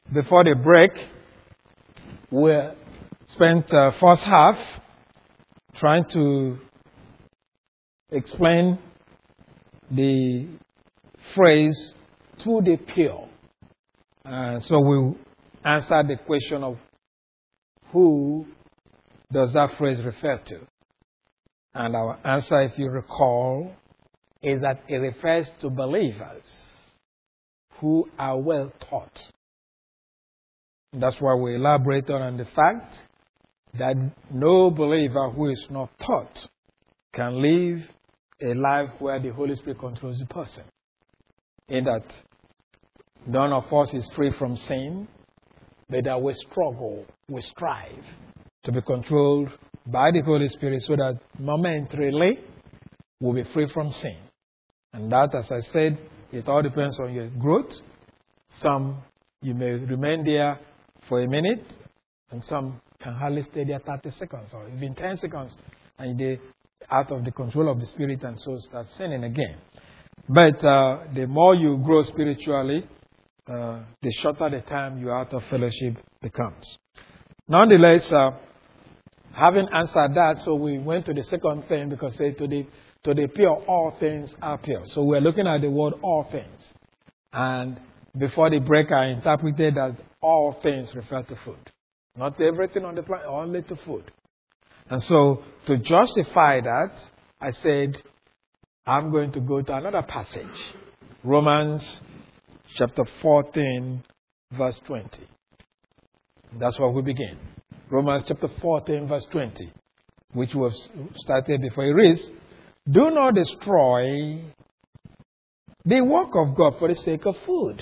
Before the break, we spent first half trying to explain the phrase "to the pure." So we answered the question of who does that phrase refer to. And our answer, if you recall, is that it refers to believers who are well taught. That's why we elaborate on the fact that no believer who is not taught can live a life where the Holy Spirit controls the person. In that none of us is free from sin, but that we struggle, we strive to be controlled by the Holy Spirit so that momentarily we'll be free from sin. And that, as I said, it all depends on your growth. Some, you may remain there for a minute, and some can hardly stay there 30 seconds or even 10 seconds, and they're out of the control of the Spirit and so start sinning again. But the more you grow spiritually, the shorter the time you're out of fellowship becomes. Nonetheless, having answered that, so we went to the second thing because say to the pure, all things are pure. So we're looking at the word all things. And before the break, I interpreted that all things refer to food. Not everything on the planet, only to food. And so to justify that, I said, I'm going to go to another passage. Romans chapter 14, verse 20. That's where we begin. Romans chapter 14, verse 20, which we have started before. It reads, do not destroy the work of God for the sake of food.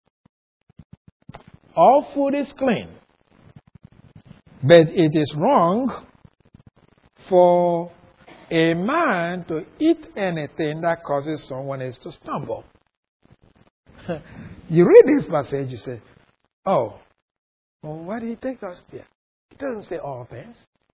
All food is clean, but it is wrong for a man to eat anything that causes someone else to stumble. You read this passage, you say, oh, well, why did he take us there? It doesn't say all things.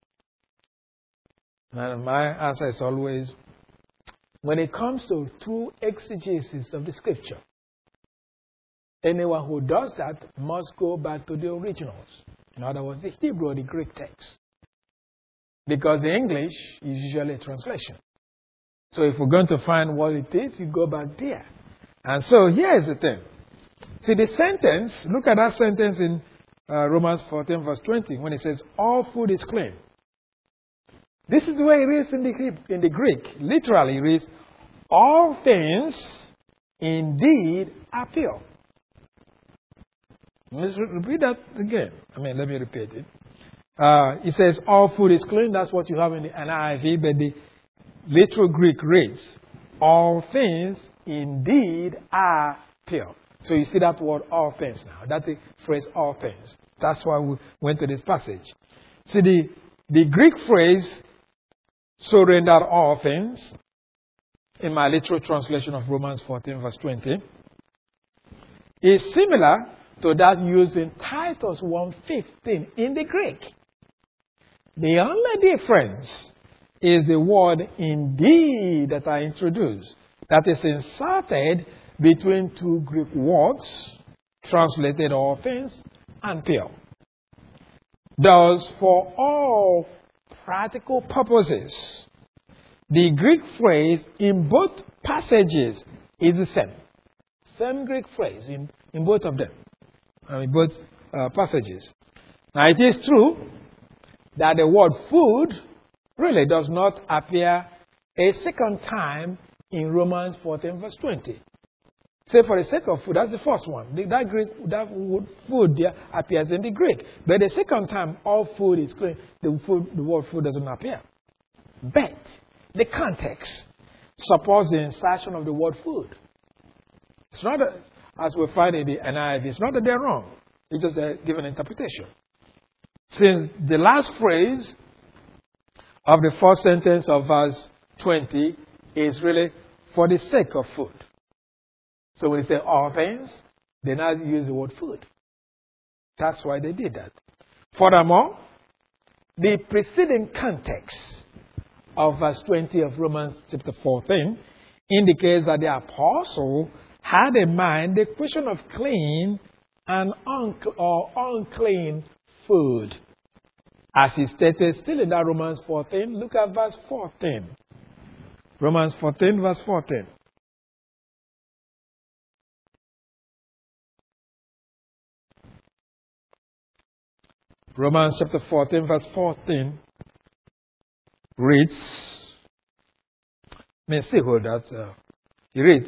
And my answer is always, when it comes to true exegesis of the scripture, anyone who does that must go back to the originals. In other words, the Hebrew or the Greek text. Because the English is usually a translation. So if we're going to find what it is, you go back there. And so here's the thing. See the sentence, look at that sentence in Romans 14 verse 20 when it says, all food is clean. This is the way it is in the Greek. Literally it reads, all things indeed are pure. Let's repeat that again. Let me repeat it. It says all food is clean. That's what you have in the NIV, but the literal Greek reads, all things indeed are pure. So you see that word all things now. That's the phrase all things. That's why we went to this passage. See the Greek phrase, so render all things, in my literal translation of Romans 14 verse 20, is similar to that used in Titus 1:15 in the Greek. The only difference is the word indeed that I introduced, that is inserted between two Greek words, translated all things and pure. Thus, for all practical purposes, the Greek phrase in both passages is the same. Same Greek phrase in both of them, both passages. Now, it is true that the word food really does not appear a second time in Romans 14 verse 20. Say for the sake of food, that's the first one. That word food there appears in the Greek. But the second time, all food is clean, the word food doesn't appear. But the context supports the insertion of the word food. It's not as we find in the NIV, it's not that they're wrong. It's just a given interpretation. Since the last phrase of the first sentence of verse 20 is really for the sake of food. So when they say all things, they now use the word food. That's why they did that. Furthermore, the preceding context of verse 20 of Romans chapter 14 indicates that the apostle had in mind the question of clean an unclean food. As he stated still in that Romans 14, look at verse 14. Romans 14, verse 14. Romans chapter 14, verse 14 reads, may see who that he reads,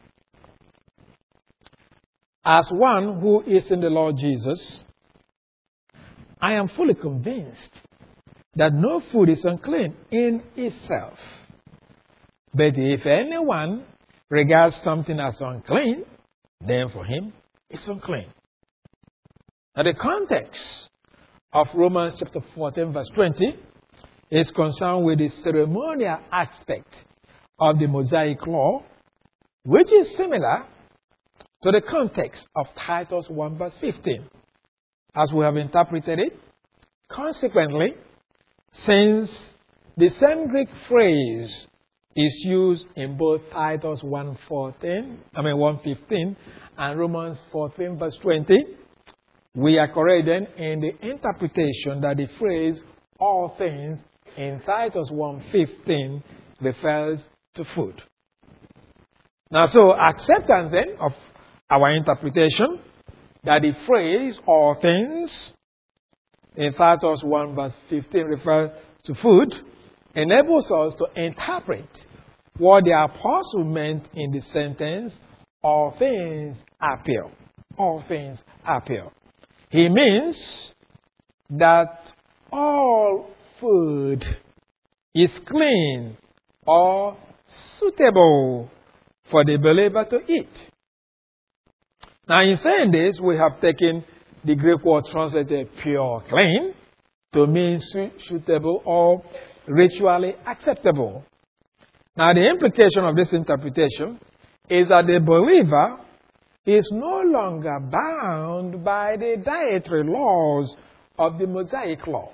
as one who is in the Lord Jesus, I am fully convinced that no food is unclean in itself. But if anyone regards something as unclean, then for him it's unclean. Now the context of Romans chapter 14 verse 20 is concerned with the ceremonial aspect of the Mosaic law, which is similar to the context of Titus 1 verse 15, as we have interpreted it. Consequently, since the same Greek phrase is used in both Titus 1:15 and Romans 14 verse 20, we are correct then in the interpretation that the phrase all things in Titus 1:15 refers to food. Now, so acceptance then of our interpretation that the phrase all things in Titus 1 verse 15 refers to food enables us to interpret what the apostle meant in the sentence, all things are pure. All things are pure. He means that all food is clean or suitable for the believer to eat. Now, in saying this, we have taken the Greek word translated pure, clean, to mean suitable or ritually acceptable. Now, the implication of this interpretation is that the believer is no longer bound by the dietary laws of the Mosaic law.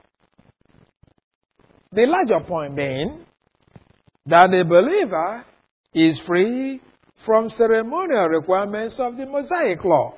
The larger point being that the believer is free from ceremonial requirements of the Mosaic law.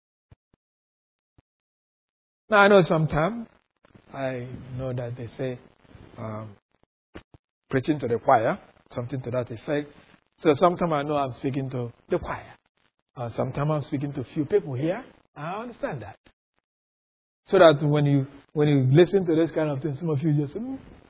Now, I know sometimes, I know that they say, preaching to the choir, something to that effect. So sometimes I know I'm speaking to the choir. Sometimes I'm speaking to a few people here. I understand that. So that when you listen to this kind of thing, some of you just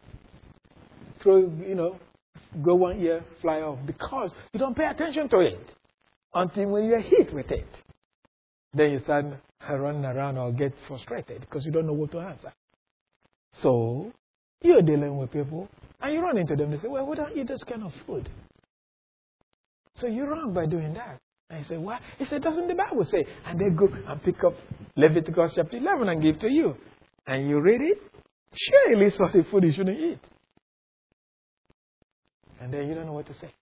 go one ear, fly off, because you don't pay attention to it until when you're hit with it. Then you start running around or get frustrated because you don't know what to answer. So you're dealing with people and you run into them. They say, well, we don't eat this kind of food. So you're wrong by doing that. And you say, why? He said, doesn't the Bible say? And they go and pick up Leviticus chapter 11 and give to you. And you read it. Sure, it lists all the food you shouldn't eat. And then you don't know what to say.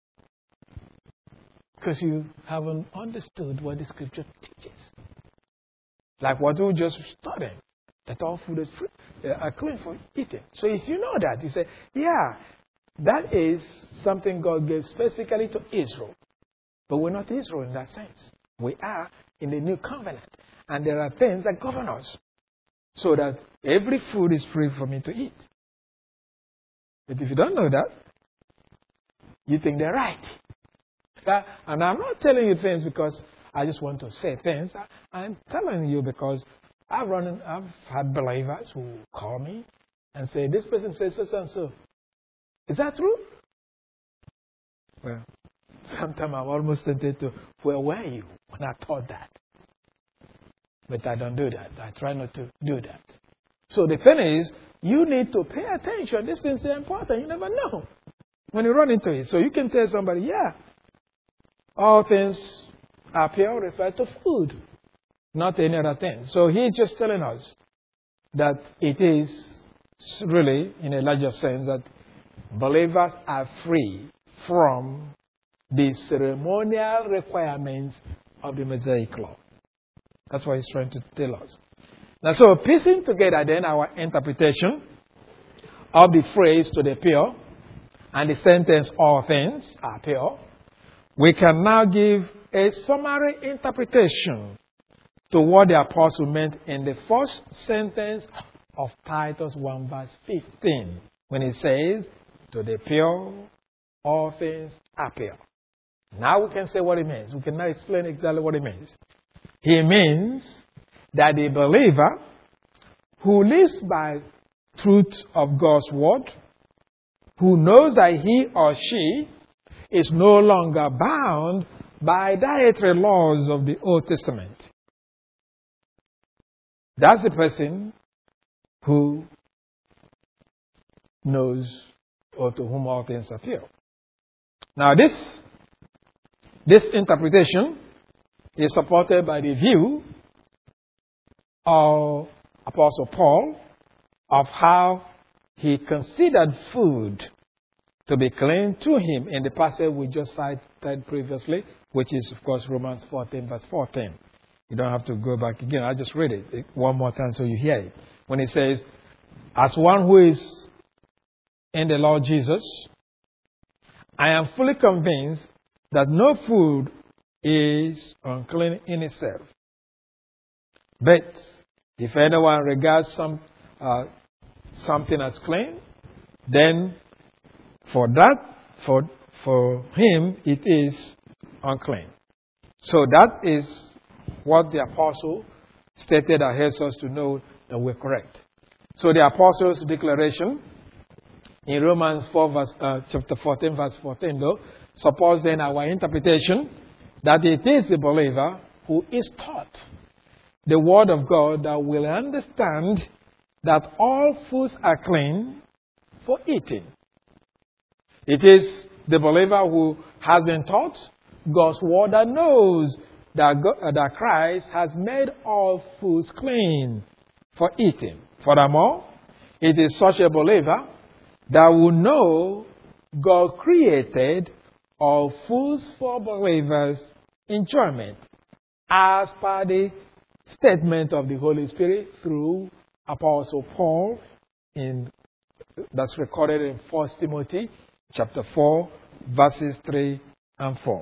Because you haven't understood what the scripture teaches. Like what we just studied. That all food is are clean for eating. So if you know that, you say, yeah, that is something God gave specifically to Israel. But we're not Israel in that sense. We are in the new covenant. And there are things that govern us. So that every food is free for me to eat. But if you don't know that, you think they're right. And I'm not telling you things because I just want to say things. I'm telling you because I've had believers who call me and say, this person says so and so. Is that true? Well, sometimes I'm almost tempted to, where were you when I taught that? But I don't do that. I try not to do that. So the thing is, you need to pay attention. These things are important. You never know when you run into it. So you can tell somebody, yeah, all things are pure refer to food, not any other thing. So he's just telling us that it is really, in a larger sense, that believers are free from the ceremonial requirements of the Mosaic law. That's what he's trying to tell us. Now, so piecing together then our interpretation of the phrase to the pure and the sentence all things are pure, we can now give a summary interpretation to what the apostle meant in the first sentence of Titus 1 verse 15 when he says, to the pure, all things are pure. Now we can say what it means. We can now explain exactly what it means. He means that the believer who lives by truth of God's word, who knows that he or she is no longer bound by dietary laws of the Old Testament. That's the person who knows or to whom all things are pure. Now this interpretation is supported by the view of Apostle Paul of how he considered food to be clean to him in the passage we just cited previously, which is, of course, Romans 14, verse 14. You don't have to go back again. I'll just read it one more time so you hear it. When he says, as one who is in the Lord Jesus, I am fully convinced that no food is unclean in itself. But if anyone regards something as clean, then for him it is unclean. So that is what the apostle stated that helps us to know that we're correct. So the apostle's declaration in Romans 4 chapter 14 verse 14 though supports then our interpretation that it is the believer who is taught the word of God that will understand that all foods are clean for eating. It is the believer who has been taught God's word that knows that Christ has made all foods clean for eating. Furthermore, it is such a believer that will know God created all foods for believers' enjoyment as per the statement of the Holy Spirit through Apostle Paul that's recorded in 1 Timothy chapter 4 verses 3 and 4.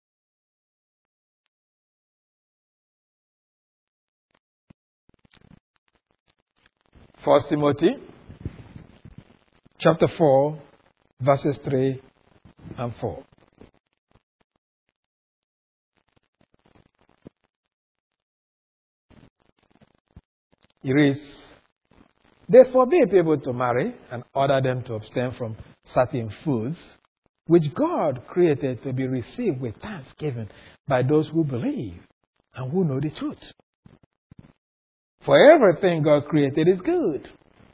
First Timothy chapter 4 verses 3 and 4. It reads, they forbid people to marry and order them to abstain from certain foods which God created to be received with thanksgiving by those who believe and who know the truth. For everything God created is good,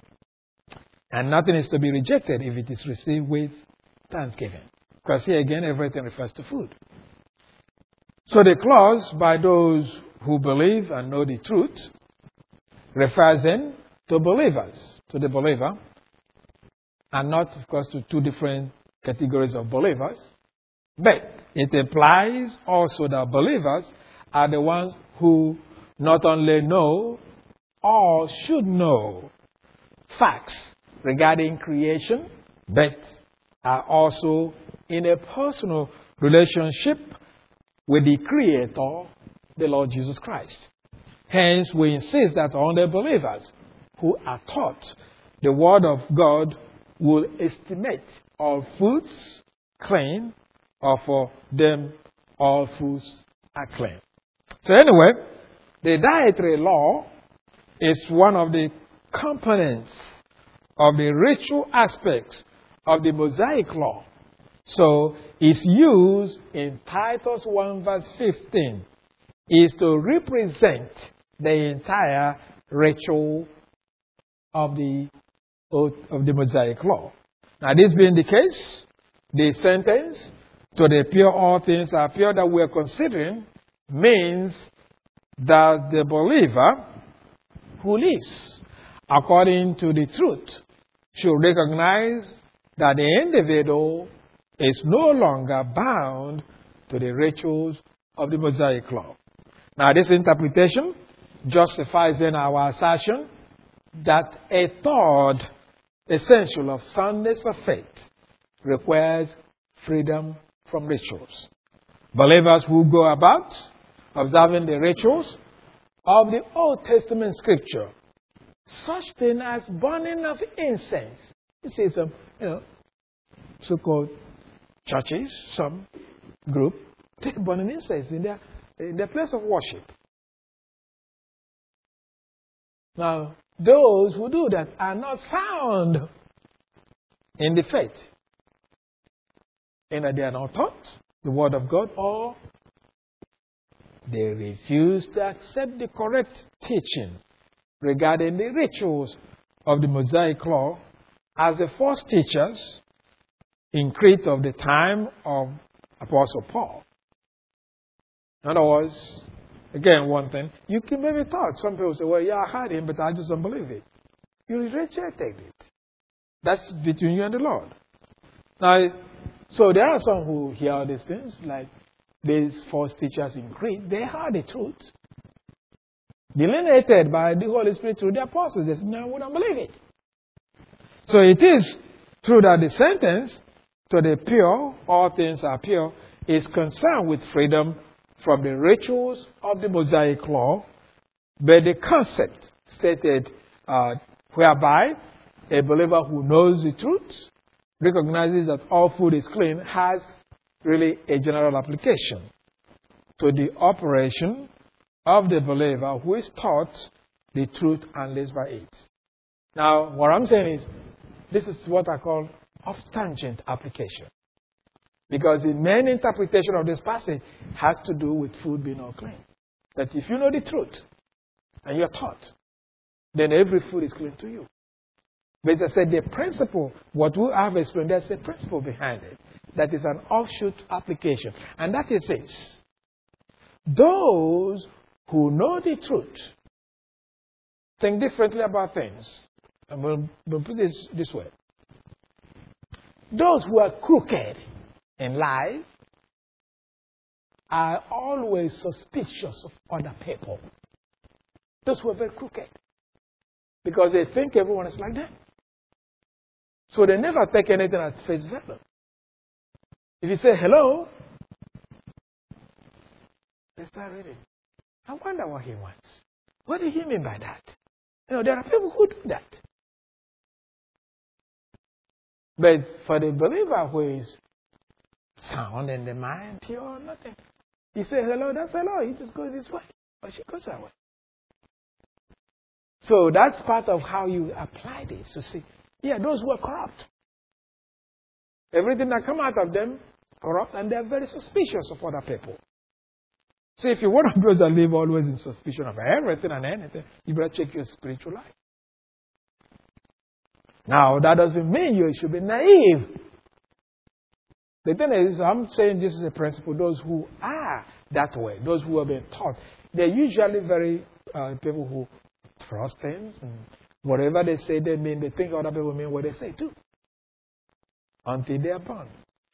and nothing is to be rejected if it is received with thanksgiving. Because here again, everything refers to food. So the clause, by those who believe and know the truth, refers then to believers, to the believer, and not, of course, to two different categories of believers. But it implies also that believers are the ones who not only know or should know facts regarding creation, but are also in a personal relationship with the Creator, the Lord Jesus Christ. Hence, we insist that only believers who are taught the Word of God will estimate all foods clean, or for them all foods are clean. So anyway, the dietary law is one of the components of the ritual aspects of the Mosaic law. So it's used in Titus 1 verse 15 is to represent the entire ritual of the Mosaic law. Now, this being the case, the sentence, to the pure all things are pure, that we are considering means that the believer who lives according to the truth should recognize that the individual is no longer bound to the rituals of the Mosaic law. Now, this interpretation justifies in our assertion that a third essential of soundness of faith requires freedom from rituals. Believers who go about observing the rituals of the Old Testament scripture, such thing as burning of incense. You see some, so-called churches, some group, they burning incense in their place of worship. Now, those who do that are not found in the faith. Either they are not taught the Word of God, or they refuse to accept the correct teaching regarding the rituals of the Mosaic Law as the first teachers in Crete of the time of Apostle Paul. In other words, again, one thing, you can maybe thought. Some people say, well, yeah, I heard him, but I just don't believe it. You rejected it. That's between you and the Lord. Now, so there are some who hear these things, like these false teachers in Crete. They heard the truth, delineated by the Holy Spirit through the apostles. They said, no, we don't believe it. So it is true that the sentence, to the pure, all things are pure, is concerned with freedom from the rituals of the Mosaic Law, but the concept stated whereby a believer who knows the truth, recognizes that all food is clean, has really a general application to the operation of the believer who is taught the truth and lives by it. Now, what I'm saying is, this is what I call off-tangent application. Because the main interpretation of this passage has to do with food being unclean. That if you know the truth and you're taught, then every food is clean to you. But I said the principle, what we have explained, there's a principle behind it. That is an offshoot application. And that is this. Those who know the truth think differently about things. And we'll put this way. Those who are crooked in life are always suspicious of other people. Those who are very crooked. Because they think everyone is like them. So they never take anything at face value. If you say hello, they start reading. I wonder what he wants. What did he mean by that? There are people who do that. But for the believer who is sound in the mind, pure, nothing. He says hello, that's hello. He just goes his way. Or she goes her way. So that's part of how you apply this. To see, those who are corrupt. Everything that comes out of them, corrupt, and they're very suspicious of other people. So if you're one of those that live always in suspicion of everything and anything, you better check your spiritual life. Now, that doesn't mean you should be naive. The thing is, I'm saying this is a principle. Those who are that way, those who have been taught, they're usually very people who trust things. And whatever they say, they mean. They think other people mean what they say too. Until they are born.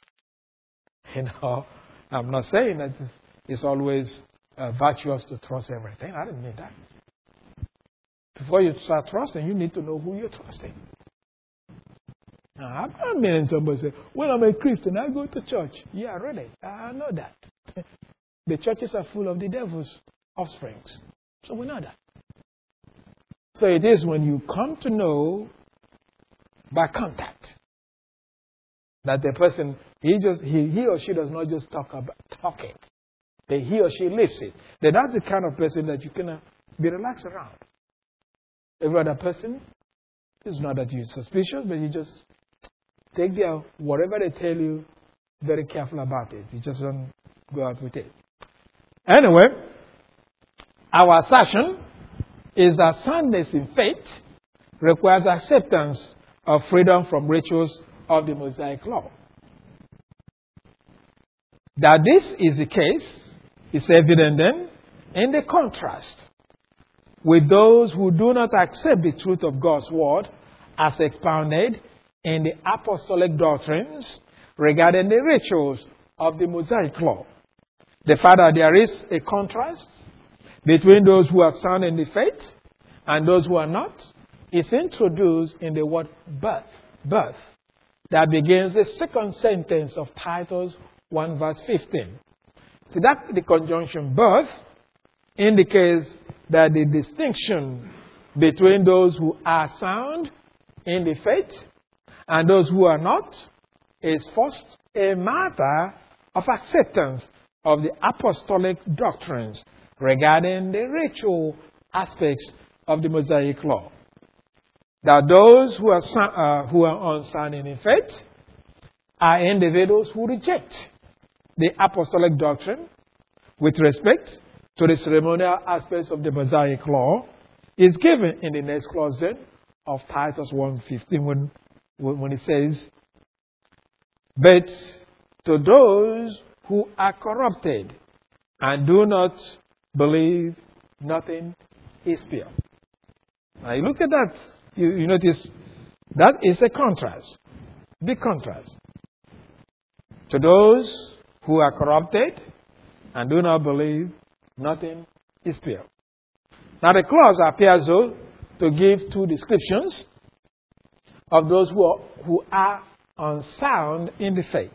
I'm not saying that it's always virtuous to trust everything. I didn't mean that. Before you start trusting, you need to know who you're trusting. Now, I'm not meaning somebody say, well, I'm a Christian, I go to church. Yeah, really, I know that. The churches are full of the devil's offsprings. So we know that. So it is when you come to know by contact that the person, he or she does not just talk it. But he or she lives it. Then that's the kind of person that you can be relaxed around. Every other person, it's not that you're suspicious, but you just take whatever they tell you, very careful about it. You just don't go out with it. Anyway, our assertion is that soundness in faith requires acceptance of freedom from rituals of the Mosaic Law. That this is the case is evident then in the contrast with those who do not accept the truth of God's word as expounded in the apostolic doctrines regarding the rituals of the Mosaic Law. The fact that there is a contrast between those who are sound in the faith and those who are not is introduced in the word birth, that begins the second sentence of Titus 1 verse 15. See, that the conjunction birth indicates that the distinction between those who are sound in the faith and those who are not is first a matter of acceptance of the apostolic doctrines regarding the ritual aspects of the Mosaic law. That those who are unsound in faith are individuals who reject the apostolic doctrine with respect to the ceremonial aspects of the Mosaic law is given in the next clause then of Titus 1:15 when it says, "But to those who are corrupted and do not believe, nothing is pure." Now you look at that, you notice that is a contrast, big contrast. To those who are corrupted and do not believe, nothing is pure. Now the clause appears though to give two descriptions of those who are unsound in the faith.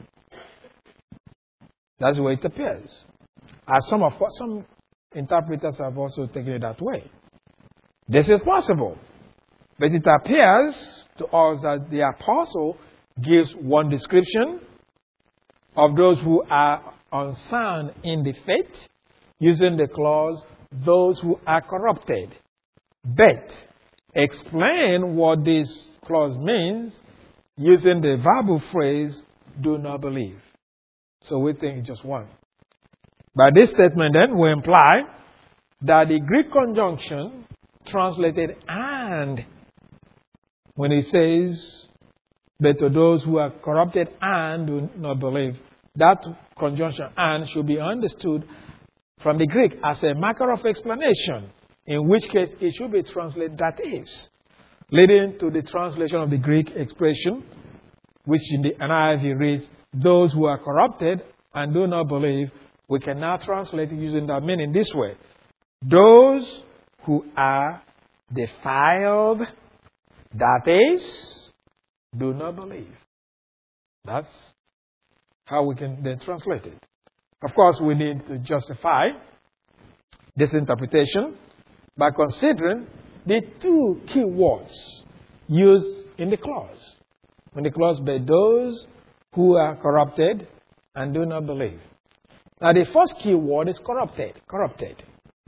That's the way it appears. As some interpreters have also taken it that way. This is possible. But it appears to us that the apostle gives one description of those who are unsound in the faith using the clause, "those who are corrupted." But explain what this clause means using the verbal phrase, "do not believe." So we think it's just one. By this statement then, we imply that the Greek conjunction translated "and," when it says, "but to those who are corrupted and do not believe," that conjunction "and" should be understood from the Greek as a marker of explanation, in which case it should be translated "that is," leading to the translation of the Greek expression, which in the NIV reads, "those who are corrupted and do not believe." We can now translate it using that meaning this way: those who are defiled, that is, do not believe. That's how we can then translate it. Of course, we need to justify this interpretation by considering the two key words used in the clause. When the clause "but those who are corrupted and do not believe." Now, the first key word is corrupted. Corrupted.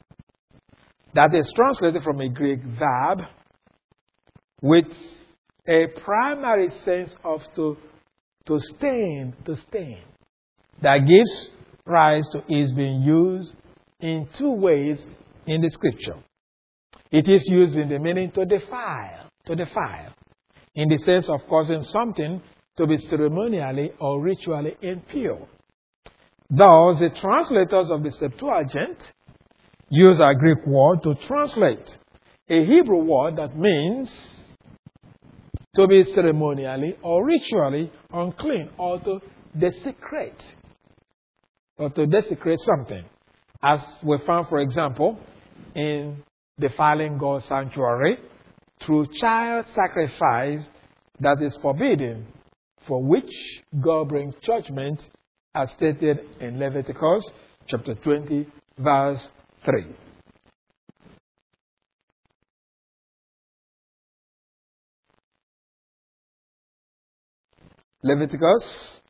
That is translated from a Greek verb with a primary sense of to stain, that gives rise to its being used in two ways in the scripture. It is used in the meaning to defile, in the sense of causing something to be ceremonially or ritually impure. Thus, the translators of the Septuagint use a Greek word to translate a Hebrew word that means to be ceremonially or ritually unclean, or to desecrate something. As we found, for example, in defiling God's sanctuary through child sacrifice that is forbidden, for which God brings judgment, as stated in Leviticus chapter 20, verse 3. Leviticus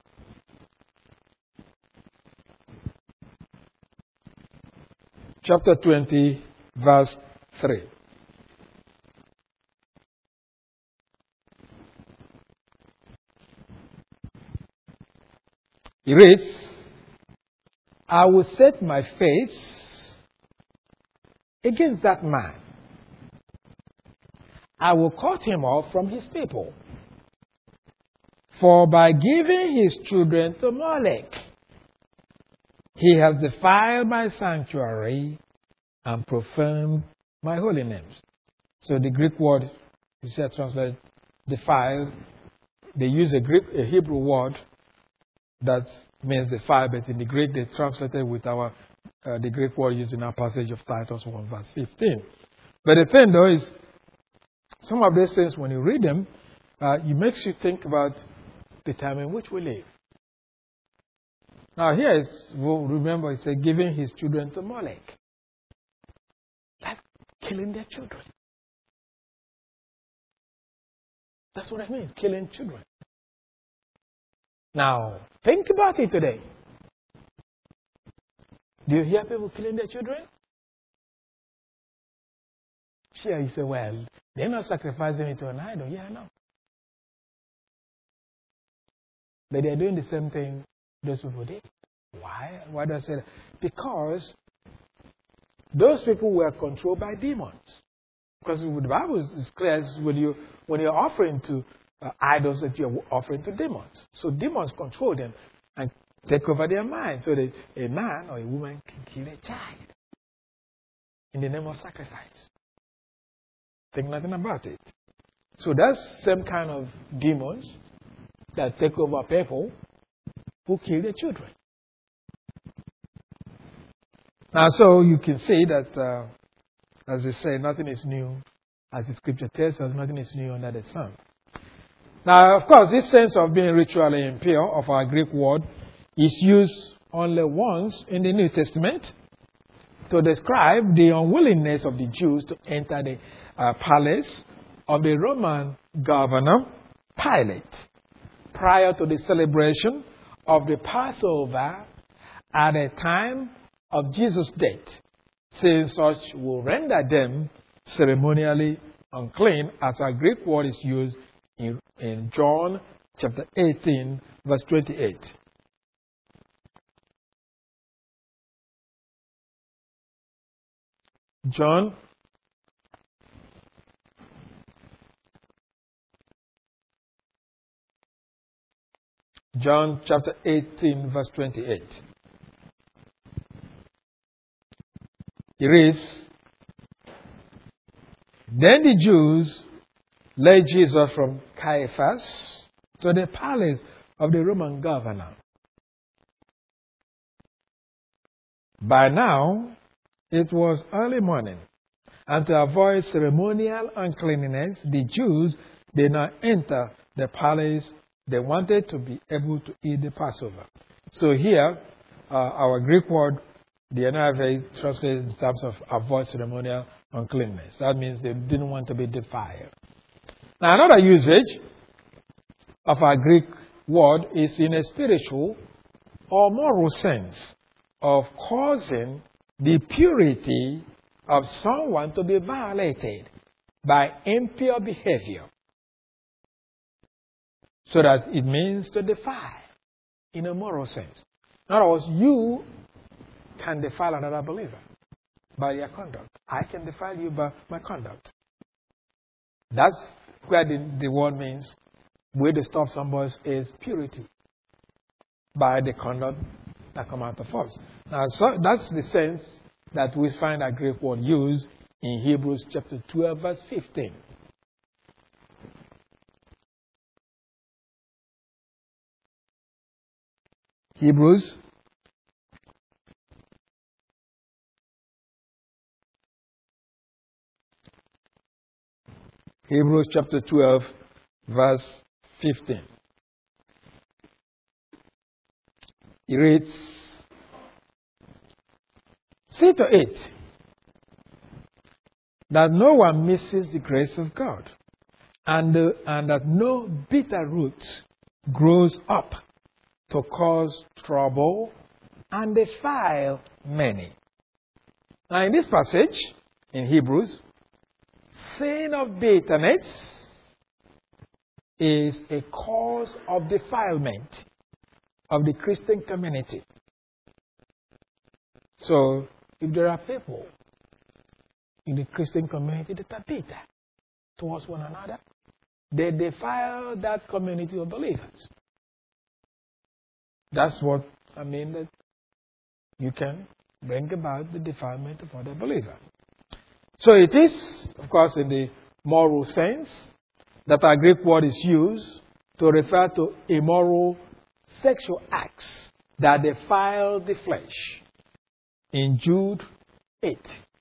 chapter 20, verse 3. It reads, "I will set my face against that man. I will cut him off from his people. For by giving his children to Molech, he has defiled my sanctuary and profaned my holy names." So the Greek word, you said translated defile, they use a Hebrew word that means defile, but in the Greek they translated with the Greek word used in our passage of Titus 1 verse 15. But the thing though is, some of these things when you read them, it makes you think about the time in which we live. Now here is, remember it said giving his children to Molech. killing their children. That's what it means, killing children. Now, think about it today. Do you hear people killing their children? Sure, you say, well, they're not sacrificing it to an idol. Yeah, I know. But they're doing the same thing those people did. Why? Why do I say that? Because those people were controlled by demons. Because the Bible is clear when you're offering to idols that you're offering to demons. So demons control them and take over their mind so that a man or a woman can kill a child in the name of sacrifice. Think nothing about it. So that's same kind of demons that take over people who kill their children. Now, so you can see that, as I say, nothing is new. As the scripture tells us, nothing is new under the sun. Now, of course, this sense of being ritually impure of our Greek word is used only once in the New Testament to describe the unwillingness of the Jews to enter the palace of the Roman governor Pilate prior to the celebration of the Passover at the time of Jesus' death, since such will render them ceremonially unclean, as our Greek word is used in John chapter 18, verse 28. John chapter 18, verse 28. It reads, Then the Jews led Jesus from Caiaphas to the palace of the Roman governor. By now, it was early morning, and to avoid ceremonial uncleanness, the Jews did not enter the palace. They wanted to be able to eat the Passover. So here, our Greek word, the NIV translated in terms of avoid ceremonial uncleanness. That means they didn't want to be defiled. Now, another usage of our Greek word is in a spiritual or moral sense of causing the purity of someone to be violated by impure behavior. So that it means to defile in a moral sense. In other words, you can defile another believer by your conduct. I can defile you by my conduct. That's where the word means way to stop somebody is purity by the conduct that come out of us. Now, so that's the sense that we find our Greek word used in Hebrews chapter 12, verse 15. Hebrews chapter 12, verse 15. It reads, See to it that no one misses the grace of God, and that no bitter root grows up to cause trouble and defile many. Now, in this passage, in Hebrews, sin of bitterness is a cause of defilement of the Christian community. So, if there are people in the Christian community that are bitter towards one another, they defile that community of believers. That's what I mean, that you can bring about the defilement of other believers. So it is, of course, in the moral sense that our Greek word is used to refer to immoral sexual acts that defile the flesh in Jude 8.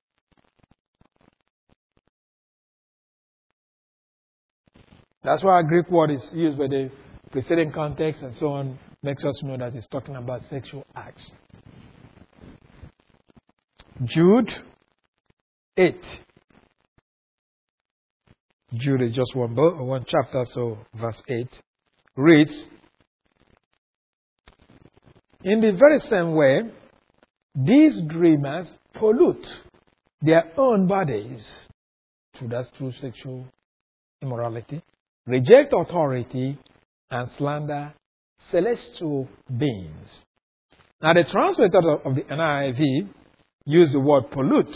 That's why our Greek word is used with the preceding context and so on, makes us know that it's talking about sexual acts. Jude 8, Jude is just one chapter, so verse 8 reads, in the very same way, these dreamers pollute their own bodies through sexual immorality, reject authority, and slander celestial beings. Now, the translator of the NIV used the word pollute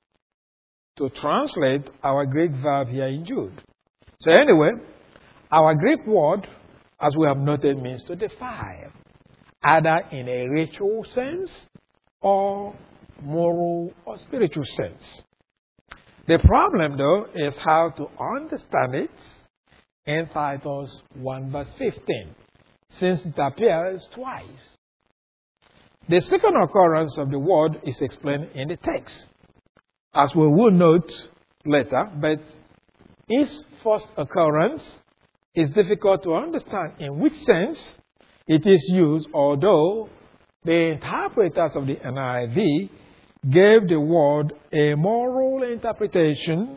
to translate our Greek verb here in Jude. So anyway, our Greek word, as we have noted, means to defile, either in a ritual sense or moral or spiritual sense. The problem, though, is how to understand it in Titus 1 verse 15, since it appears twice. The second occurrence of the word is explained in the text, as we will note later, but its first occurrence is difficult to understand in which sense it is used, although the interpreters of the NIV gave the word a moral interpretation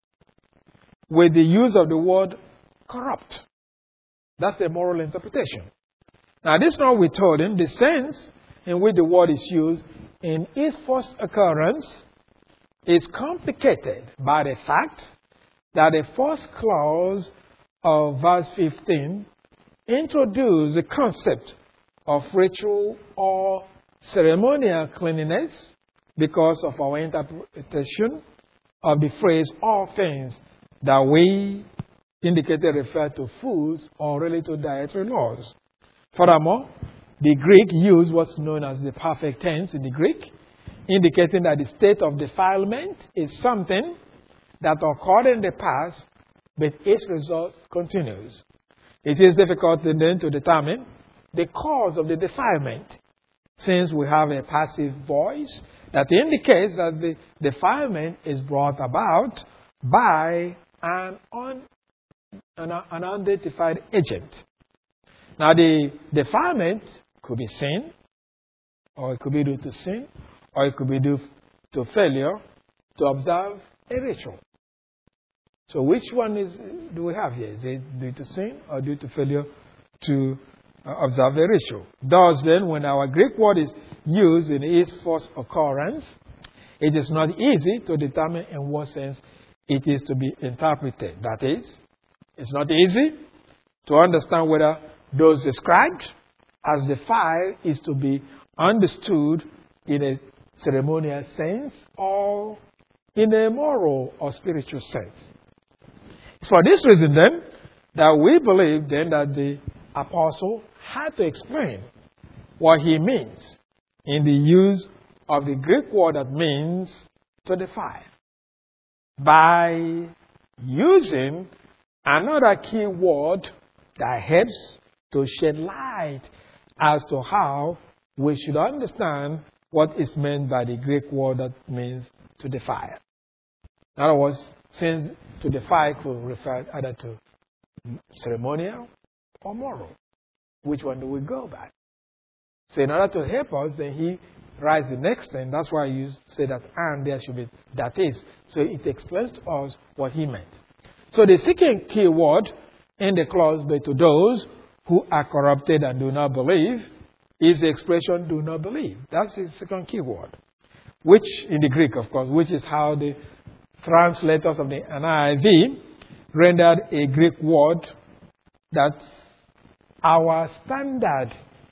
with the use of the word corrupt. That's a moral interpretation. Now, this notwithstanding, the sense in which the word is used in its first occurrence is complicated by the fact that the first clause of verse 15 introduces the concept of ritual or ceremonial cleanliness because of our interpretation of the phrase all things that we indicated refer to foods or related to dietary laws. Furthermore, the Greek used what's known as the perfect tense in the Greek, indicating that the state of defilement is something that occurred in the past, but its result continues. It is difficult then to determine the cause of the defilement, since we have a passive voice that indicates that the defilement is brought about by an unidentified agent. Now, the defilement could be sin, or it could be due to sin, or it could be due to failure to observe a ritual. So which one do we have here? Is it due to sin or due to failure to observe a ritual? Thus then, when our Greek word is used in its first occurrence, it is not easy to determine in what sense it is to be interpreted. That is, it's not easy to understand whether those described as defiled is to be understood in a ceremonial sense or in a moral or spiritual sense. It's for this reason then that we believe then that the apostle had to explain what he means in the use of the Greek word that means to defile by using another key word that helps to shed light as to how we should understand what is meant by the Greek word that means to defile. In other words, since to defile could refer either to ceremonial or moral. Which one do we go by? So in order to help us, then he writes the next thing. That's why you say that and there should be that is. So it explains to us what he meant. So the second key word in the clause, but to those who are corrupted and do not believe, is the expression do not believe. That's the second key word. Which, in the Greek, of course, which is how the translators of the NIV rendered a Greek word that's our standard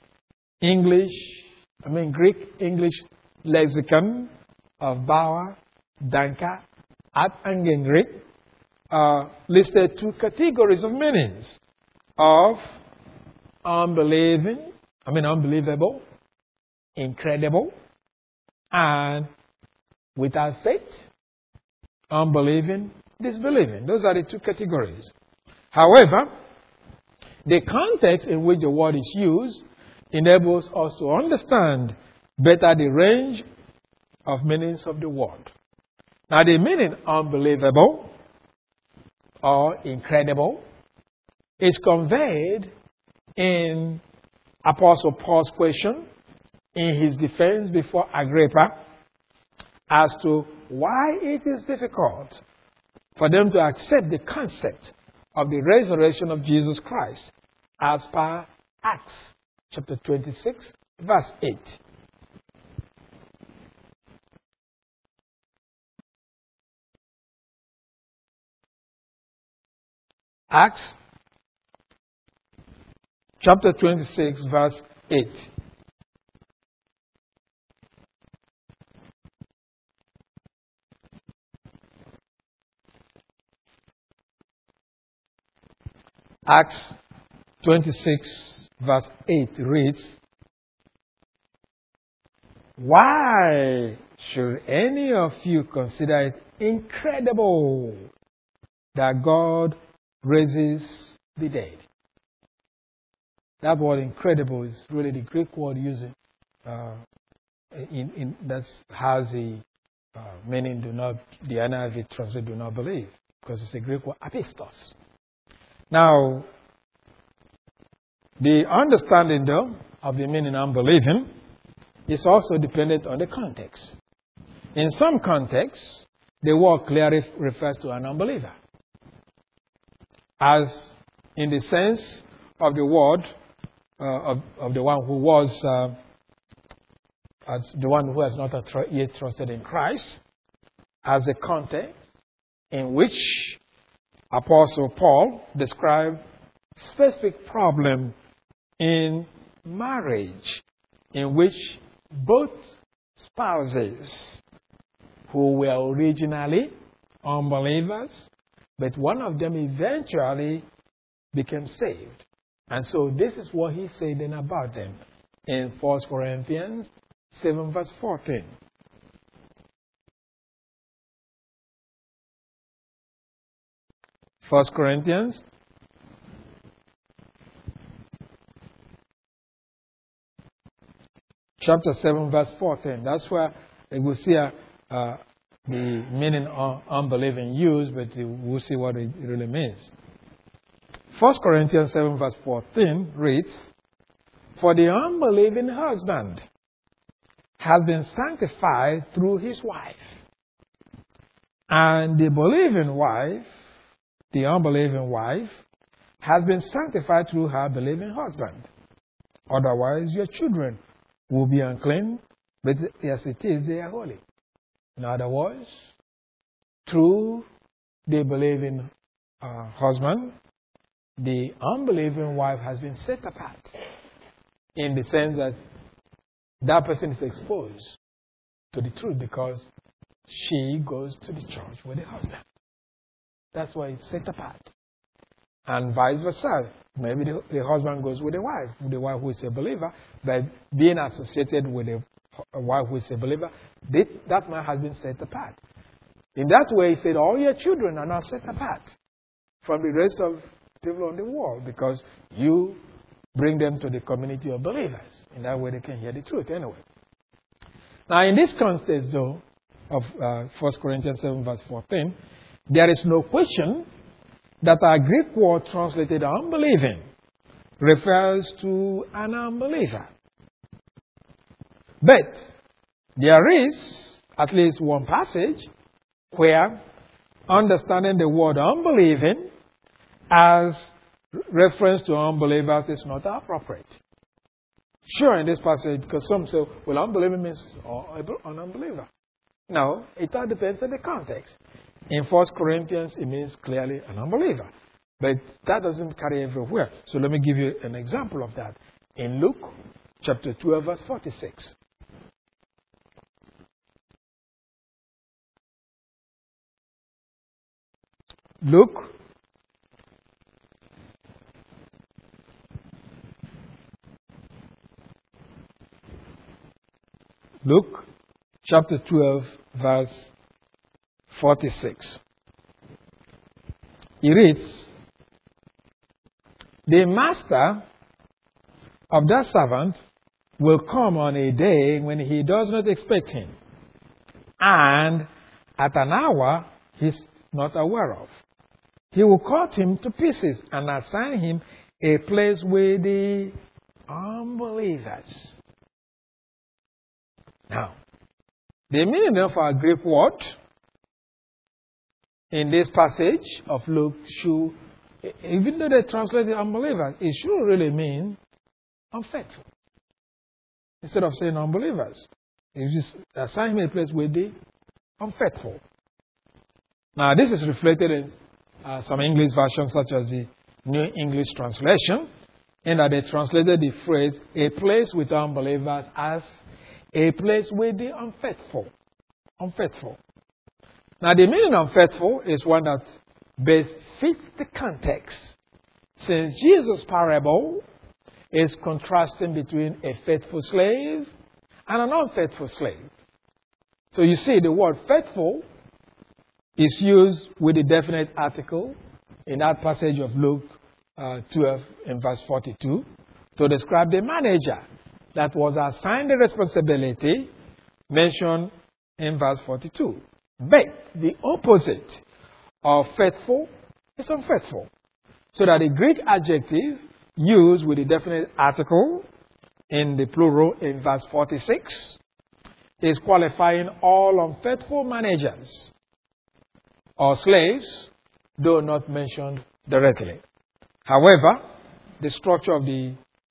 Greek English lexicon of Bauer, Danker, at Angenrick listed two categories of meanings of unbelievable, incredible, and without faith, unbelieving, disbelieving. Those are the two categories. However, the context in which the word is used enables us to understand better the range of meanings of the word. Now, the meaning unbelievable or incredible is conveyed in Apostle Paul's question in his defense before Agrippa as to why it is difficult for them to accept the concept of the resurrection of Jesus Christ as per Acts chapter 26, verse 8. Acts chapter 26, verse 8. Acts 26, verse 8 reads, "Why should any of you consider it incredible that God raises the dead?" That word "incredible" is really the Greek word used that has a meaning the NIV translate "do not believe," because it's a Greek word apistos. Now, the understanding, though, of the meaning unbelieving is also dependent on the context. In some contexts, the word clearly refers to an unbeliever, as in the sense of the word of the one who was as the one who has not yet trusted in Christ, as a context in which Apostle Paul described specific problem in marriage in which both spouses who were originally unbelievers, but one of them eventually became saved. And so this is what he said then about them in 1 Corinthians 7 verse 14. 1 Corinthians chapter 7 verse 14. That's where we see the meaning of unbelieving used, but we'll see what it really means. 1 Corinthians 7 verse 14 reads, "For the unbelieving husband has been sanctified through his wife, and the believing wife, the unbelieving wife, has been sanctified through her believing husband. Otherwise, your children will be unclean, but as it is, they are holy." In other words, through the believing husband, the unbelieving wife has been set apart, in the sense that that person is exposed to the truth because she goes to the church with the husband. That's why it's set apart. And vice versa. Maybe the husband goes with the wife who is a believer, but being associated with a wife who is a believer, that man has been set apart. In that way, he said, all your children are now set apart from the rest of people on the world because you bring them to the community of believers. In that way, they can hear the truth anyway. Now, in this context, though, of 1 Corinthians 7, verse 14, there is no question that our Greek word translated unbelieving refers to an unbeliever. But there is at least one passage where understanding the word unbelieving as reference to unbelievers is not appropriate. Sure, in this passage, because some say, well, unbelieving means an unbeliever. No, it all depends on the context. In 1 Corinthians, it means clearly an unbeliever. But that doesn't carry everywhere. So let me give you an example of that. In Luke chapter 12, verse 46. Luke chapter 12, verse 46. He reads, "The master of that servant will come on a day when he does not expect him, and at an hour he's not aware of. He will cut him to pieces and assign him a place with the unbelievers." Now, the meaning of our Greek word in this passage of Luke should, even though they translated unbelievers, it should really mean unfaithful. Instead of saying unbelievers, it's just assign a place with the unfaithful. Now, this is reflected in some English versions, such as the New English Translation, in that they translated the phrase, a place with unbelievers, as a place with the unfaithful. Unfaithful. Now, the meaning of unfaithful is one that best fits the context, since Jesus' parable is contrasting between a faithful slave and an unfaithful slave. So you see, the word faithful is used with a definite article in that passage of Luke 12 in verse 42 to describe the manager that was assigned the responsibility mentioned in verse 42. But the opposite of faithful is unfaithful. So that the Greek adjective used with a definite article in the plural in verse 46 is qualifying all unfaithful managers or slaves, though not mentioned directly. However, the structure of the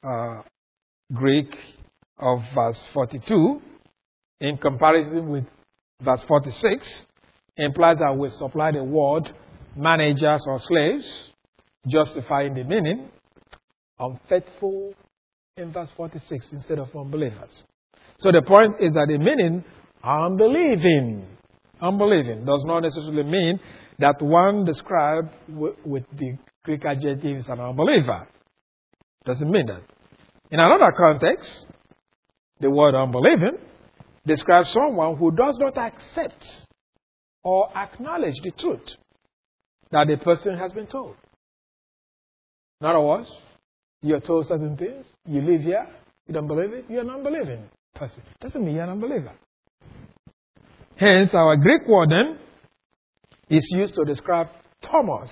Greek of verse 42 in comparison with verse 46 implies that we supply the word managers or slaves, justifying the meaning unfaithful in verse 46 instead of unbelievers. So the point is that the meaning unbelieving does not necessarily mean that one described with the Greek adjective is an unbeliever. Doesn't mean that. In another context, the word unbelieving describes someone who does not accept or acknowledge the truth that the person has been told. In other words, you're told certain things, you live here, you don't believe it, you're an unbelieving person. Doesn't mean you're an unbeliever. Hence, our Greek word then is used to describe Thomas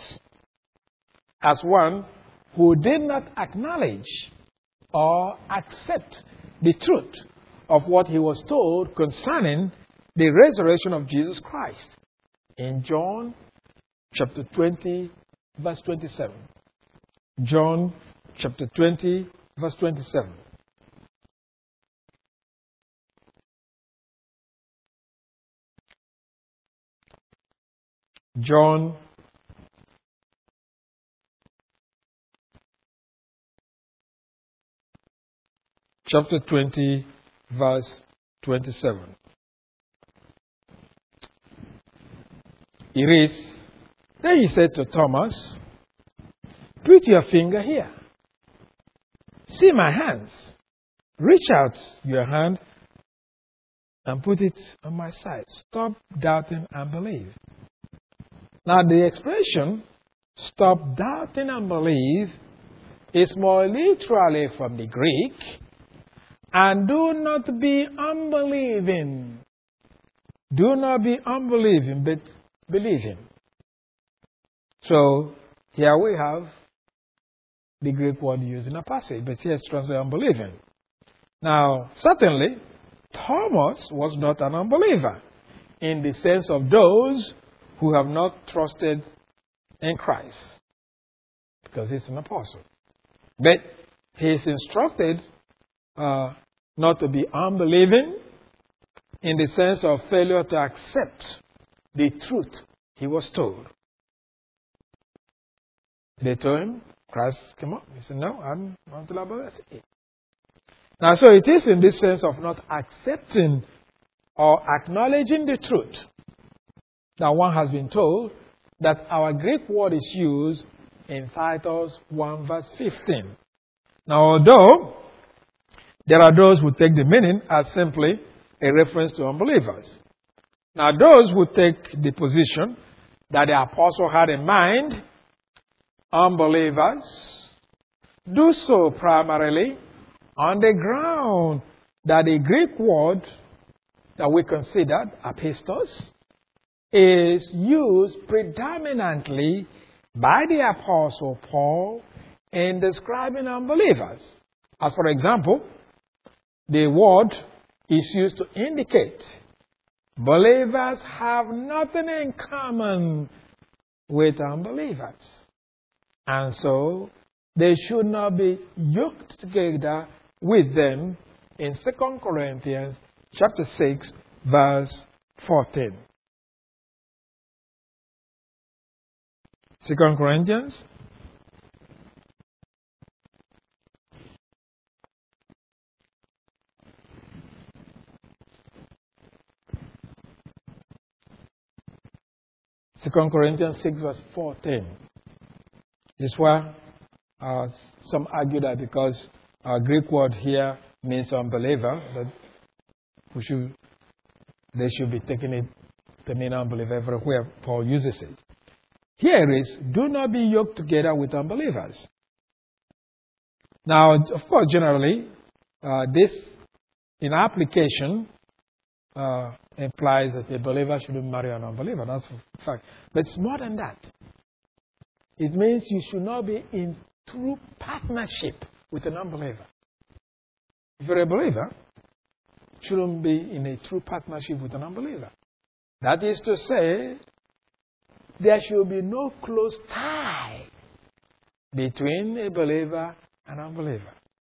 as one who did not acknowledge or accept the truth of what he was told concerning the resurrection of Jesus Christ in John chapter 20, verse 27. John chapter 20, verse 27. John chapter 20, verse 27. He reads, Then he said to Thomas, Put your finger here. See my hands. Reach out your hand and put it on my side. Stop doubting and believe. Now the expression, stop doubting and believe, is more literally from the Greek, and do not be unbelieving. Do not be unbelieving, but believing. So here we have the Greek word used in a passage, but here it's translated unbelieving. Now, certainly, Thomas was not an unbeliever in the sense of those who have not trusted in Christ, because he's an apostle. But he is instructed not to be unbelieving in the sense of failure to accept the truth he was told. They told him, Christ came up. He said, no, I'm not to believe it. Now, so it is in this sense of not accepting or acknowledging the truth that one has been told that our Greek word is used in Titus 1 verse 15. Now, although there are those who take the meaning as simply a reference to unbelievers. Now, those who take the position that the apostle had in mind unbelievers do so primarily on the ground that the Greek word that we considered, apistos, is used predominantly by the Apostle Paul in describing unbelievers. As for example, the word is used to indicate believers have nothing in common with unbelievers. And so they should not be yoked together with them in 2 Corinthians chapter 6, verse 14. 2 Corinthians Second Corinthians 6 verse 14. This is where some argue that because our Greek word here means unbeliever, that they should be taking it to mean unbeliever everywhere Paul uses it. Here is, do not be yoked together with unbelievers. Now, of course, generally, this in application implies that a believer shouldn't marry an unbeliever. That's a fact. But it's more than that. It means you should not be in true partnership with an unbeliever. If you're a believer, you shouldn't be in a true partnership with an unbeliever. That is to say, there should be no close tie between a believer and unbeliever.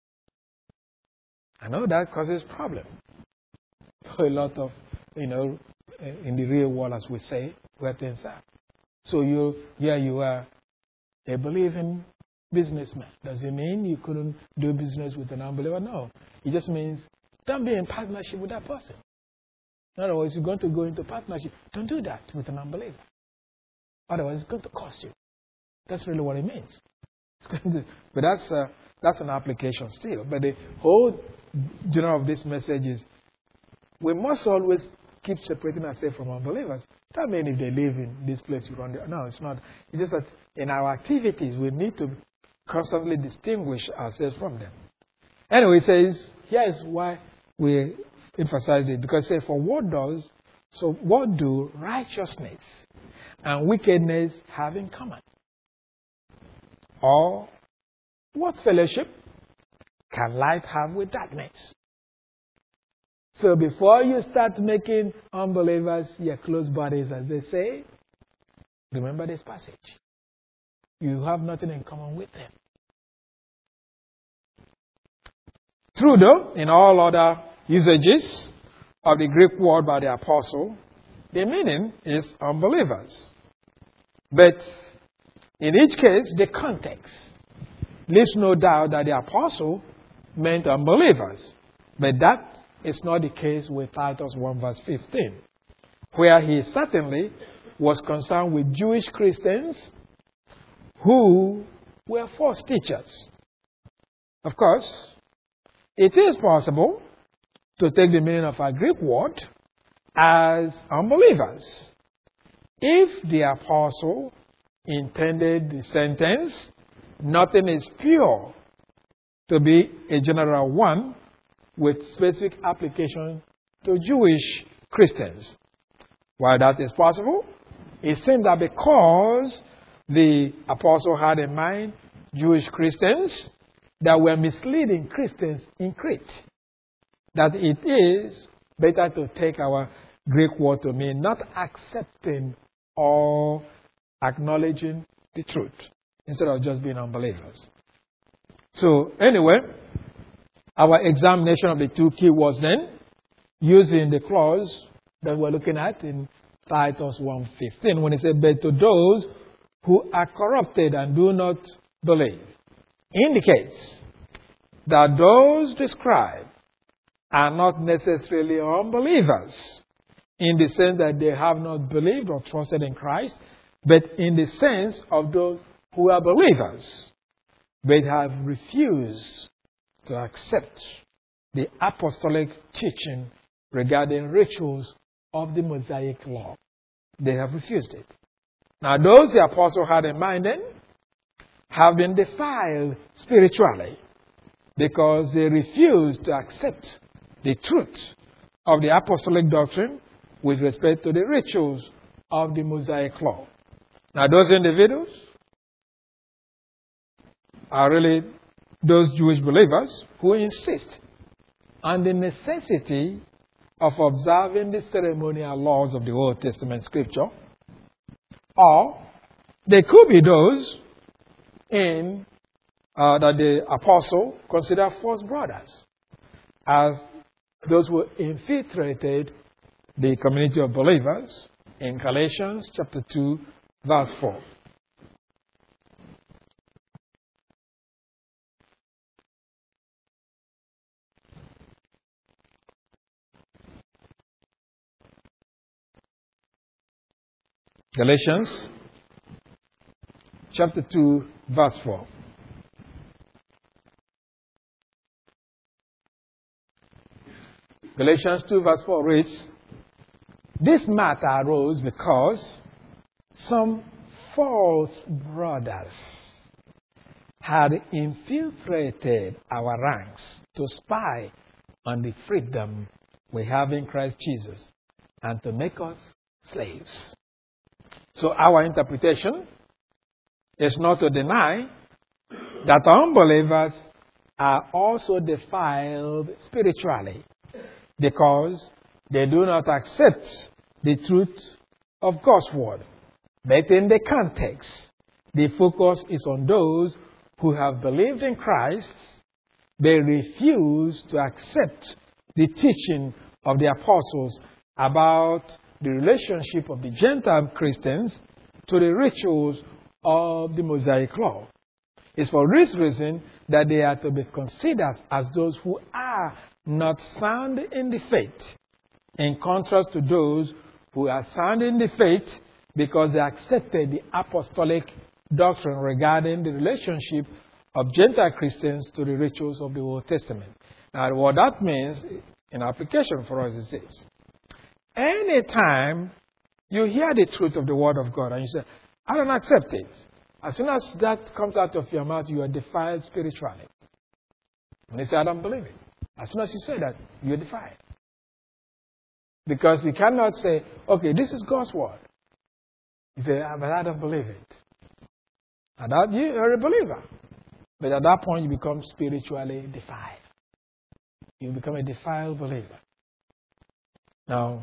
I know that causes problem for a lot of, in the real world, as we say, where things are. So you are a believing businessman. Does it mean you couldn't do business with an unbeliever? No. It just means don't be in partnership with that person. In other words, you're going to go into partnership. Don't do that with an unbeliever. Otherwise, it's going to cost you. That's really what it means. But that's an application still. But the whole general of this message is we must always keep separating ourselves from unbelievers. That means if they live in this place, you run there. No, it's not. It's just that in our activities, we need to constantly distinguish ourselves from them. Anyway, it says, here is why we emphasize it. Because it says, for what do righteousness and wickedness have in common? Or what fellowship can light have with darkness? So before you start making unbelievers your close buddies, as they say, remember this passage. You have nothing in common with them. True though, in all other usages of the Greek word by the apostle, the meaning is unbelievers. But in each case, the context leaves no doubt that the apostle meant unbelievers. But that is not the case with Titus 1 verse 15, where he certainly was concerned with Jewish Christians who were false teachers. Of course, it is possible to take the meaning of our Greek word as unbelievers if the apostle intended the sentence, nothing is pure, to be a general one with specific application to Jewish Christians. While that is possible, it seems that because the apostle had in mind Jewish Christians that were misleading Christians in Crete, that it is better to take our Greek word to mean not accepting or acknowledging the truth instead of just being unbelievers. So anyway, our examination of the two key words then, using the clause that we're looking at in Titus 1:15, when it says, but to those who are corrupted and do not believe, indicates that those described are not necessarily unbelievers in the sense that they have not believed or trusted in Christ, but in the sense of those who are believers, but have refused to accept the apostolic teaching regarding rituals of the Mosaic law. They have refused it. Now, those the apostle had in mind then have been defiled spiritually because they refused to accept the truth of the apostolic doctrine with respect to the rituals of the Mosaic law. Now, those individuals are really those Jewish believers who insist on the necessity of observing the ceremonial laws of the Old Testament scripture, or There could be those in that the apostle considered false brothers as those who infiltrated the community of believers in Galatians chapter 2, verse 4. Galatians chapter 2, verse 4. Galatians 2, verse 4 reads, "This matter arose because some false brothers had infiltrated our ranks to spy on the freedom we have in Christ Jesus and to make us slaves." So our interpretation is not to deny that unbelievers are also defiled spiritually because they do not accept the truth of God's word. But in the context, the focus is on those who have believed in Christ. They refuse to accept the teaching of the apostles about the relationship of the Gentile Christians to the rituals of the Mosaic law. It's for this reason that they are to be considered as those who are not sound in the faith, in contrast to those who are sound in the faith because they accepted the apostolic doctrine regarding the relationship of Gentile Christians to the rituals of the Old Testament. Now, what that means in application for us is this. Anytime you hear the truth of the Word of God and you say, "I don't accept it," as soon as that comes out of your mouth, you are defiled spiritually. When you say, "I don't believe it," as soon as you say that, you're defiled. Because you cannot say, "Okay, this is God's Word." You say, "But I don't believe it." And that you are a believer. But at that point, you become spiritually defiled. You become a defiled believer. Now,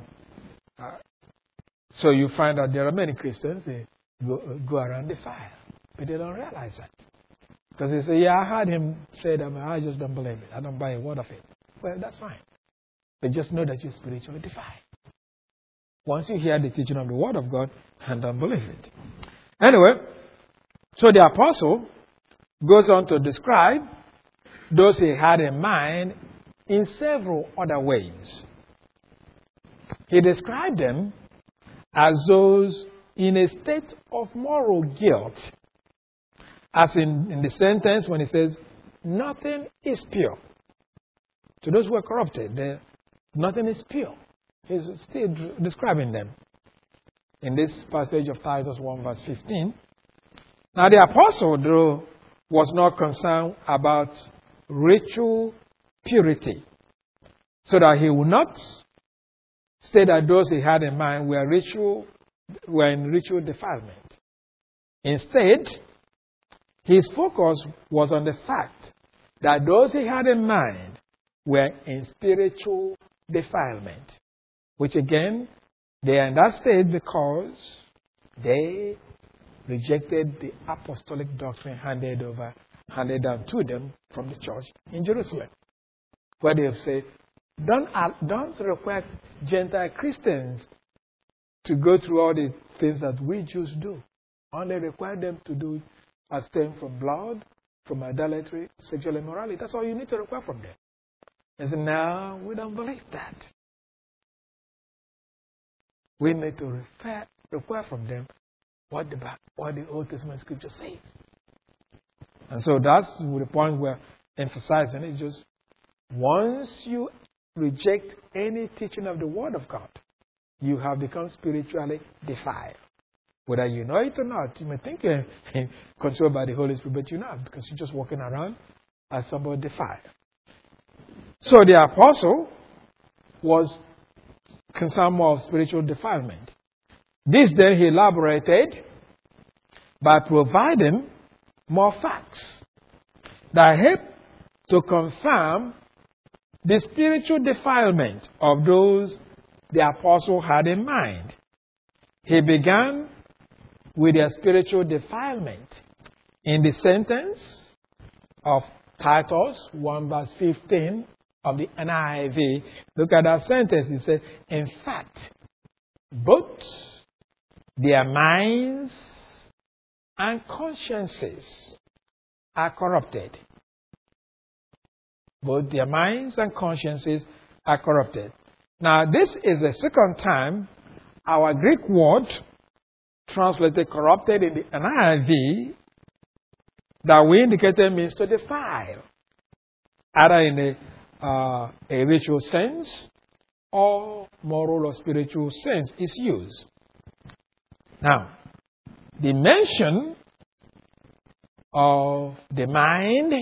so you find that there are many Christians, they go around defiled. But they don't realize that. Because they say, "Yeah, I heard him say that, but I just don't believe it. I don't buy a word of it." Well, that's fine. But just know that you're spiritually defiled. Once you hear the teaching of the Word of God and don't believe it. Anyway, so the apostle goes on to describe those he had in mind in several other ways. He described them as those in a state of moral guilt. As in the sentence when he says, "Nothing is pure." To those who are corrupted, nothing is pure. He's still describing them in this passage of Titus 1 verse 15. Now the apostle, though, was not concerned about ritual purity, so that he would not say that those he had in mind were in ritual defilement. Instead, his focus was on the fact that those he had in mind were in spiritual defilement, which again, they are in that state because they rejected the apostolic doctrine handed down to them from the church in Jerusalem, where they have said, don't require Gentile Christians to go through all the things that we Jews do. Only require them to do abstain from blood, from idolatry, sexual immorality. That's all you need to require from them. And so now we don't believe that. We need to require from them what the Old Testament scripture says. And so that's the point we're emphasizing. It's just once you reject any teaching of the Word of God, you have become spiritually defiled. Whether you know it or not, you may think you're controlled by the Holy Spirit, but you're not, because you're just walking around as somebody defiled. So the apostle was concerned more of spiritual defilement. This then he elaborated by providing more facts that help to confirm the spiritual defilement of those the apostle had in mind. He began with their spiritual defilement. In the sentence of Titus 1 verse 15 of the NIV, look at that sentence. It says, in fact, both their minds and consciences are corrupted. Both their minds and consciences are corrupted. Now, this is the second time our Greek word translated corrupted in the NIV that we indicated means to defile, either in a ritual sense or moral or spiritual sense is used. Now, the mention of the mind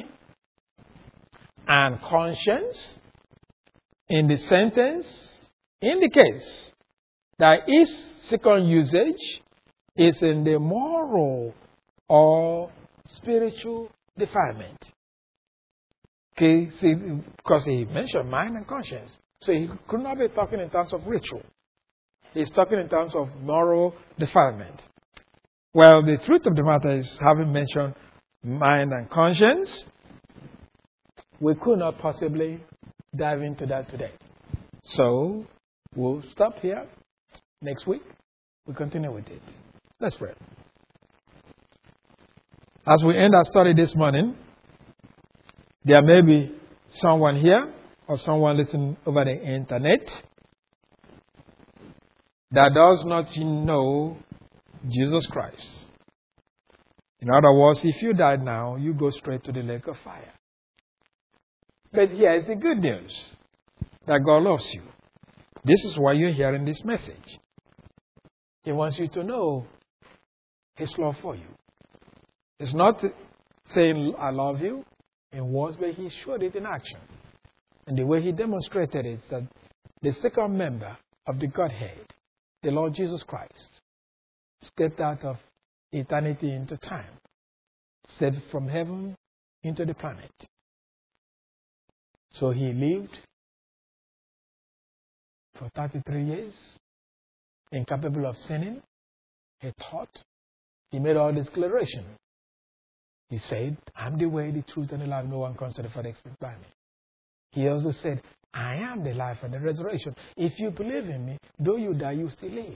and conscience in the sentence indicates that its second usage is in the moral or spiritual defilement. Okay, see, because he mentioned mind and conscience. So he could not be talking in terms of ritual. He's talking in terms of moral defilement. Well, the truth of the matter is, having mentioned mind and conscience, we could not possibly dive into that today. So we'll stop here. Next week, we'll continue with it. Let's pray. As we end our study this morning, there may be someone here or someone listening over the internet that does not know Jesus Christ. In other words, if you died now, you go straight to the lake of fire. But here is the good news, that God loves you. This is why you're hearing this message. He wants you to know His love for you. It's not saying, I love you in words, but He showed it in action. And the way He demonstrated it, that the second member of the Godhead, the Lord Jesus Christ, stepped out of eternity into time, stepped from heaven into the planet. So He lived for 33 years, incapable of sinning. He taught. He made all declaration. He said, I'm the way, the truth, and the life. No one comes to the Father except by me. He also said, I am the life and the resurrection. If you believe in me, though you die, you still live.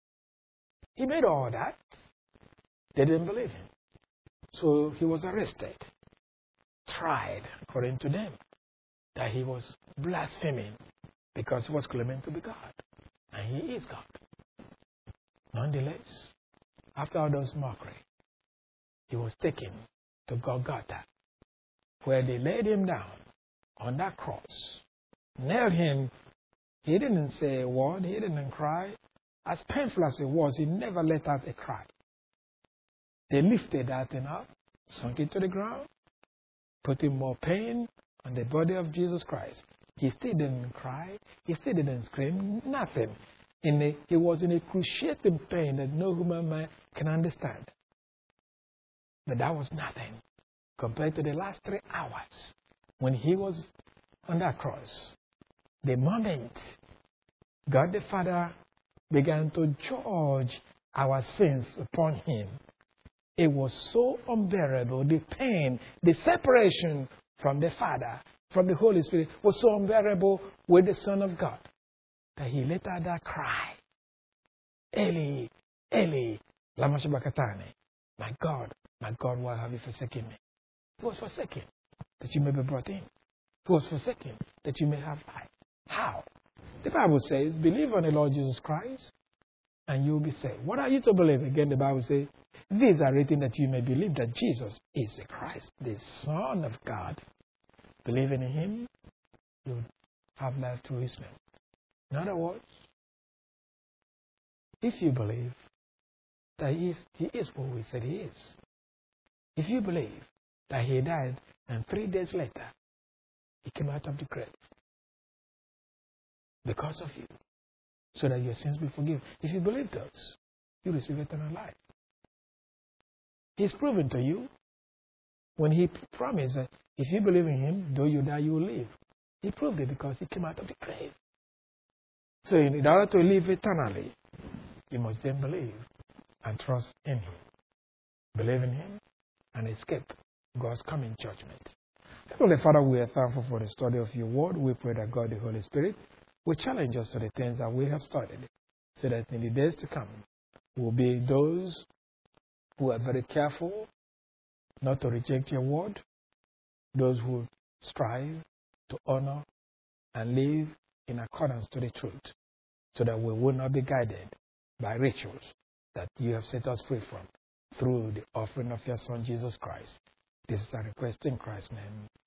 He made all that. They didn't believe him. So he was arrested, tried, according to them, that he was blaspheming because he was claiming to be God. And He is God. Nonetheless, after all those mockery, He was taken to Golgotha, where they laid Him down on that cross, nailed Him. He didn't say a word. He didn't cry. As painful as it was, He never let out a cry. They lifted that thing up, sunk it to the ground, putting more pain on the body of Jesus Christ. He still didn't cry. He still didn't scream. Nothing. He was in excruciating pain that no human mind can understand. But that was nothing compared to the last 3 hours when He was on that cross. The moment God the Father began to judge our sins upon Him, it was so unbearable. The pain, the separation from the Father, from the Holy Spirit, was so unbearable with the Son of God that He let out that cry. Eli, Eli, lama sabachthani. My God, why have you forsaken me? He was forsaken that you may be brought in. He was forsaken that you may have life. How? The Bible says, believe on the Lord Jesus Christ and you will be saved. What are you to believe? Again, the Bible says, these are written that you may believe that Jesus is the Christ, the Son of God. Believing in Him, you will have life through His name. In other words, if you believe that He is who He said He is, if you believe that He died and 3 days later He came out of the grave because of you, so that your sins be forgiven, if you believe those, you receive eternal life. He's proven to you when He promised that if you believe in Him, though you die, you will live. He proved it because He came out of the grave. So in order to live eternally, you must then believe and trust in Him. Believe in Him and escape God's coming judgment. Heavenly Father, we are thankful for the study of your word. We pray that God, the Holy Spirit, will challenge us to the things that we have studied, so that in the days to come, we'll be those who are very careful not to reject your word, those who strive to honor and live in accordance to the truth, so that we will not be guided by rituals that you have set us free from through the offering of your Son, Jesus Christ. This is a request in Christ's name.